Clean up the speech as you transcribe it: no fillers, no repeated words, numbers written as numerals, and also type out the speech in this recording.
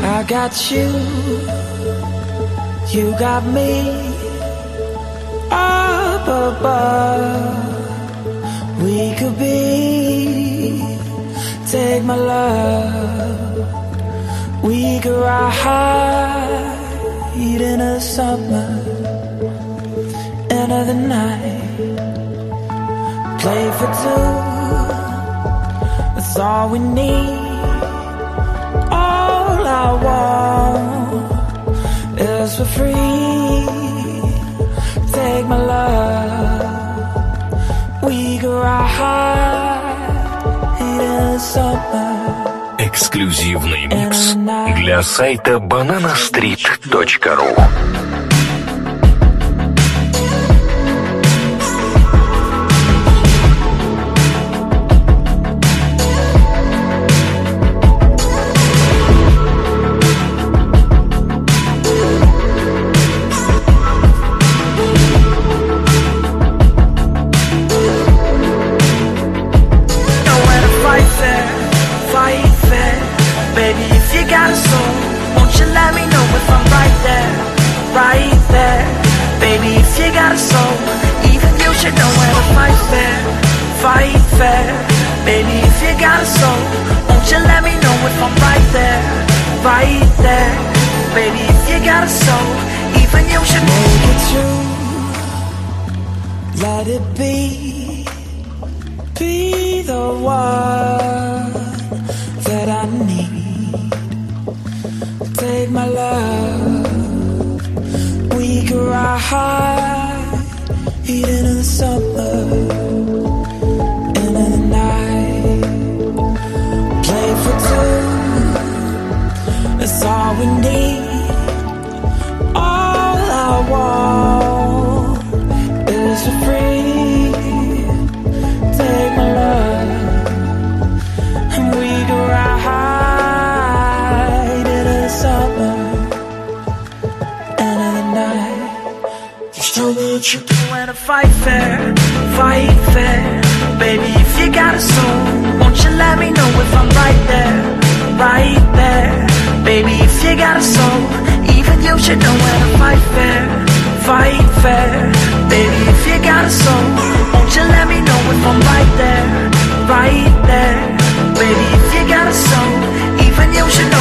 I got you, you got me up above. We could be, take my love. We could ride in the summer, end of the night. Play for two, that's all we need. All I want is for free. Take my love. We could ride in the summer. Эксклюзивный микс для сайта bananastreet.ru. Let it be the one that I need. Take my love. We could ride in the summer, end of the night. Play for two, that's all we need. All I want is for free. Take my love, and we go ride in the summer, end of the night. Just tell me what you do when I fight fair, fight fair. Baby, if you got a soul, won't you let me know if I'm right there, right there. Baby, if you got a soul, even you should know when I fight fair, fight fair. Baby, if you got a soul, won't you let me know if I'm right there, right there. Baby, if you got a soul, even you should know.